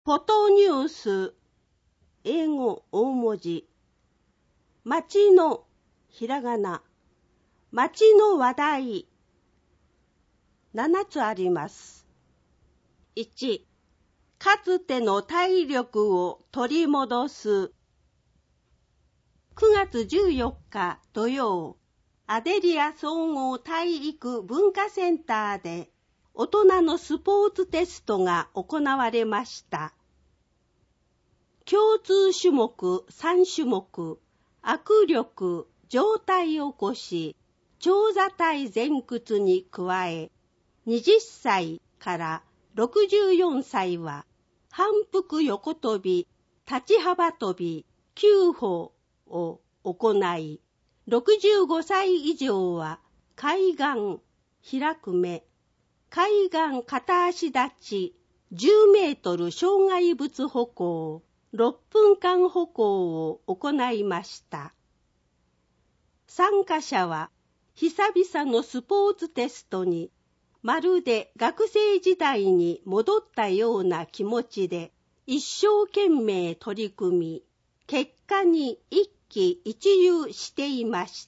フォトニュース、英語大文字、町のひらがな、町の話題、7つあります。1、かつての体力を取り戻す。9月14日土曜、アデリア総合体育文化センターで大人のスポーツテストが行われました。共通種目3種目、握力、上体起こし、長座体前屈に加え、20歳から64歳は反復横跳び、立ち幅跳び、9歩を行い、65歳以上は海岸、開く目、海岸片足立ち、10メートル障害物歩行、6分間歩行を行いました。参加者は久々のスポーツテストにまるで学生時代に戻ったような気持ちで一生懸命取り組み、結果に一喜一憂していました。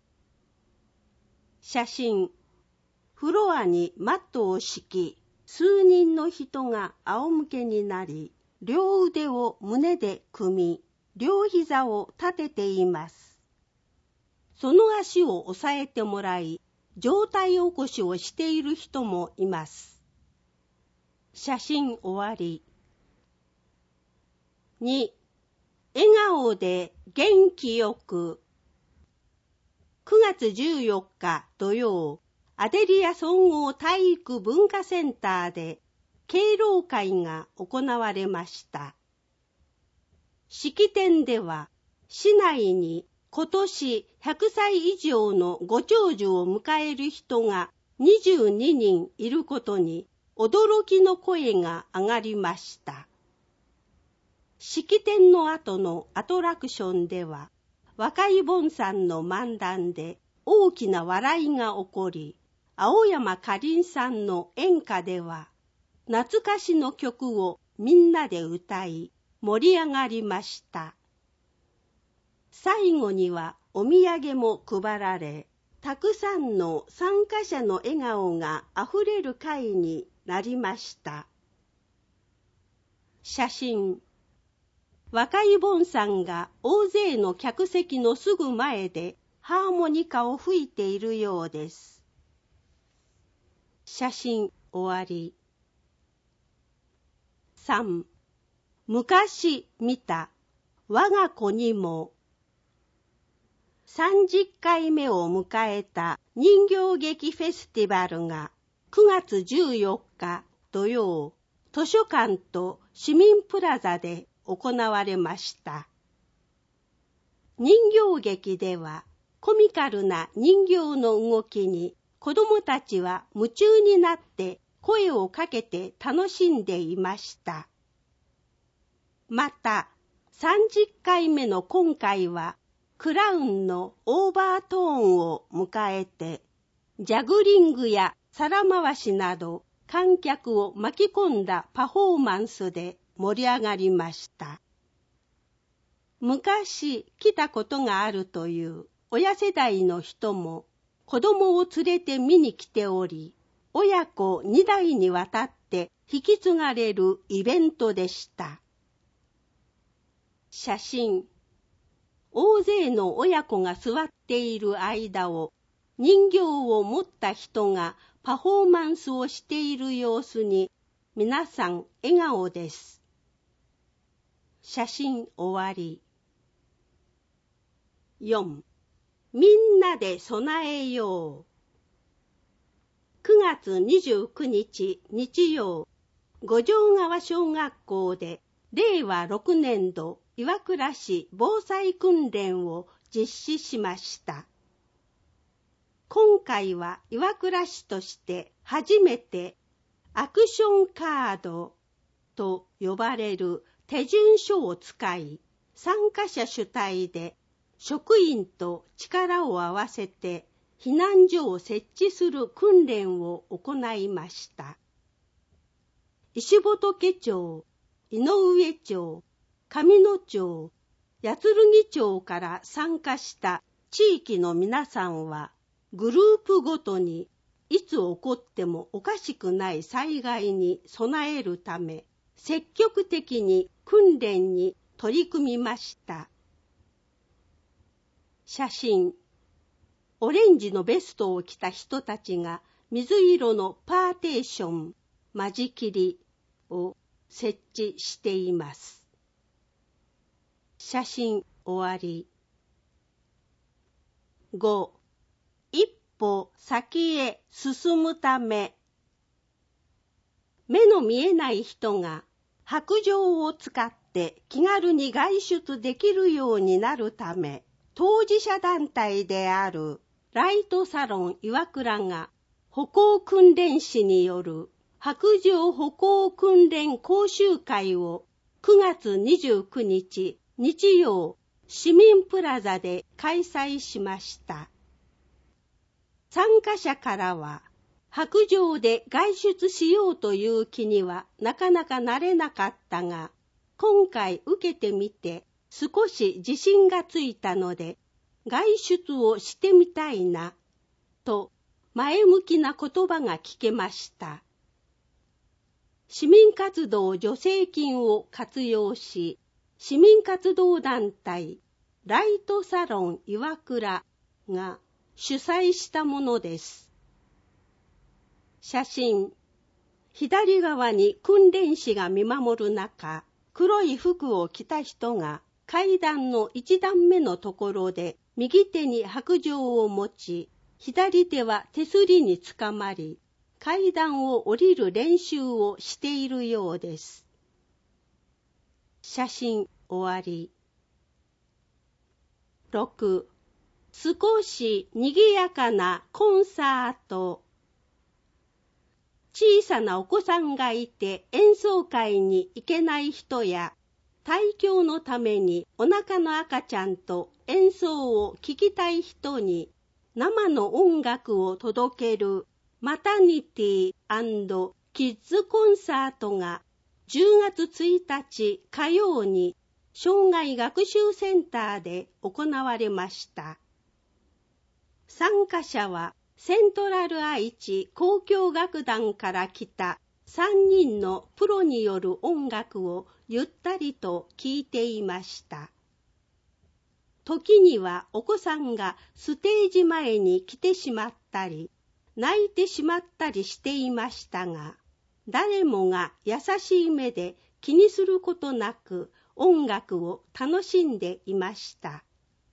写真、フロアにマットを敷き、数人の人が仰向けになり、両腕を胸で組み、両膝を立てています。その足を押さえてもらい、上体起こしをしている人もいます。写真終わり。2、笑顔で元気よく。9月14日土曜、アデリア総合体育文化センターで敬老会が行われました。式典では、市内に今年100歳以上のご長寿を迎える人が22人いることに驚きの声が上がりました。式典の後のアトラクションでは、若い盆さんの漫談で大きな笑いが起こり、青山かりんさんの演歌では、懐かしの曲をみんなで歌い、盛り上がりました。最後にはお土産も配られ、たくさんの参加者の笑顔があふれる会になりました。写真、若い盆さんが大勢の客席のすぐ前でハーモニカを吹いているようです。写真終わり。3、昔見た我が子にも。30回目を迎えた人形劇フェスティバルが9月14日土曜、図書館と市民プラザで行われました。人形劇ではコミカルな人形の動きに子どもたちは夢中になって声をかけて楽しんでいました。また30回目の今回はクラウンのオーバートーンを迎えてジャグリングや皿回しなど観客を巻き込んだパフォーマンスで盛り上がりました。昔来たことがあるという親世代の人も子供を連れて見に来ており、親子2代にわたって引き継がれるイベントでした。写真、大勢の親子が座っている間を人形を持った人がパフォーマンスをしている様子に皆さん笑顔です。写真終わり。4、みんなで備えよう。9月29日日曜、五条川小学校で令和6年度岩倉市防災訓練を実施しました。今回は岩倉市として初めてアクションカードと呼ばれる手順書を使い、参加者主体で職員と力を合わせて避難所を設置する訓練を行いました。石仏町井上町、上野町、八剣町から参加した地域の皆さんは、グループごとにいつ起こってもおかしくない災害に備えるため、積極的に訓練に取り組みました。写真。オレンジのベストを着た人たちが水色のパーテーション、間仕切りを設置しています。写真終わり。5. 一歩先へ進むため。目の見えない人が白杖を使って気軽に外出できるようになるため、当事者団体であるライトサロン岩倉が歩行訓練士による白杖歩行訓練講習会を9月29日日曜市民プラザで開催しました。参加者からは、白杖で外出しようという気にはなかなかなれなかったが、今回受けてみて少し自信がついたので、外出をしてみたいな、と前向きな言葉が聞けました。市民活動助成金を活用し、市民活動団体ライトサロン岩倉が主催したものです。写真。左側に訓練士が見守る中、黒い服を着た人が階段の一段目のところで右手に白杖を持ち、左手は手すりにつかまり、階段を降りる練習をしているようです。写真終わり。6. 少し賑やかなコンサート。小さなお子さんがいて演奏会に行けない人や、胎教のためにお腹の赤ちゃんと演奏を聴きたい人に生の音楽を届けるマタニティ&キッズコンサートが10月1日火曜に障害学習センターで行われました。参加者はセントラル愛知交響楽団から来た3人のプロによる音楽をゆったりと聴いていました。時にはお子さんがステージ前に来てしまったり、泣いてしまったりしていましたが、誰もが優しい目で気にすることなく音楽を楽しんでいました。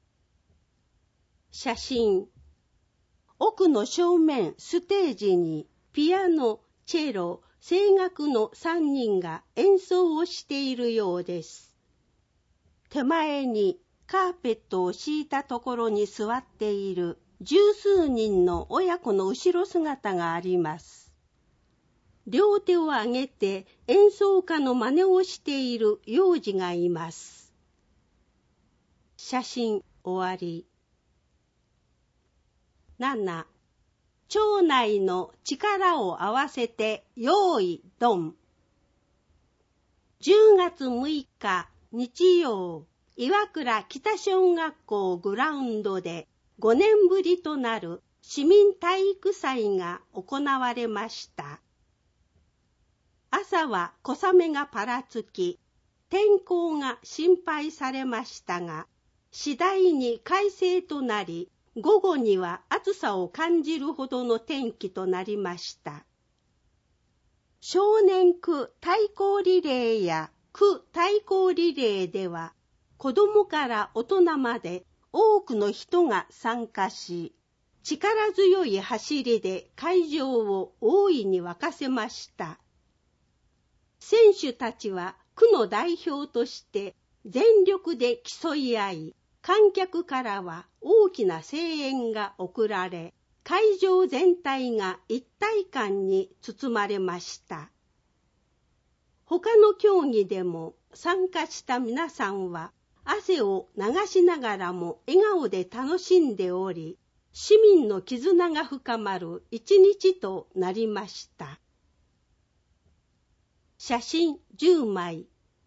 写真。奥の正面ステージにピアノ、チェロ、声楽の3人が演奏をしているようです。手前にカーペットを敷いたところに座っている十数人の親子の後ろ姿があります。両手を上げて演奏家の真似をしている幼児がいます。写真終わり。7. 町内の力を合わせて用意ドン。10月6日日曜、岩倉北小学校グラウンドで5年ぶりとなる市民体育祭が行われました。朝は小雨がぱらつき、天候が心配されましたが、次第に快晴となり、午後には暑さを感じるほどの天気となりました。少年区対抗リレーや区対抗リレーでは、子どもから大人まで多くの人が参加し、力強い走りで会場を大いに沸かせました。選手たちは区の代表として全力で競い合い、観客からは大きな声援が送られ、会場全体が一体感に包まれました。他の競技でも参加した皆さんは汗を流しながらも笑顔で楽しんでおり、市民の絆が深まる一日となりました。写真10枚。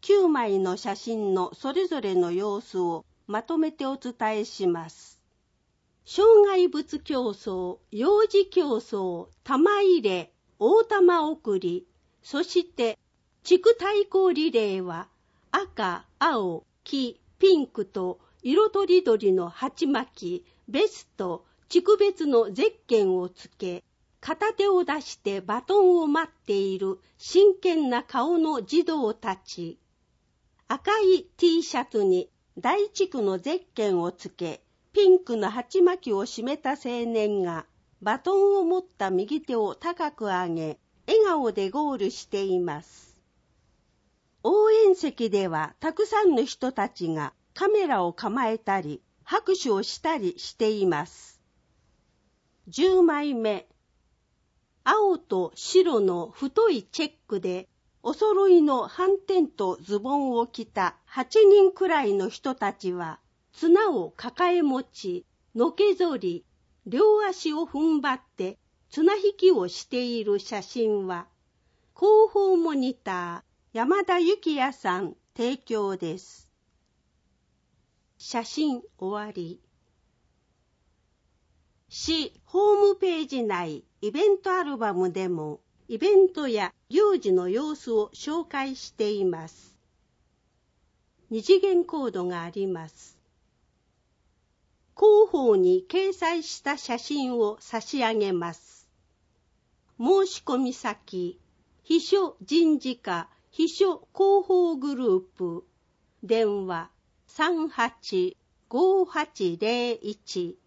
9枚の写真のそれぞれの様子をまとめてお伝えします。障害物競争、幼児競争、玉入れ、大玉送り、そして地区対抗リレーは赤、青、黄、ピンクと色とりどりの鉢巻き、ベスト、地区別のゼッケンをつけ、片手を出してバトンを待っている真剣な顔の児童たち。赤い T シャツに大地区のゼッケンをつけ、ピンクの鉢巻きを締めた青年がバトンを持った右手を高く上げ、笑顔でゴールしています。応援席ではたくさんの人たちがカメラを構えたり、拍手をしたりしています。10枚目。青と白の太いチェックで、お揃いの斑点とズボンを着た8人くらいの人たちは、綱を抱え持ち、のけぞり、両足を踏ん張って綱引きをしている写真は、広報モニター山田幸也さん提供です。写真終わり。市ホームページ内イベントアルバムでもイベントや行事の様子を紹介しています。二次元コードがあります。広報に掲載した写真を差し上げます。申し込み先、秘書人事課秘書広報グループ、電話385801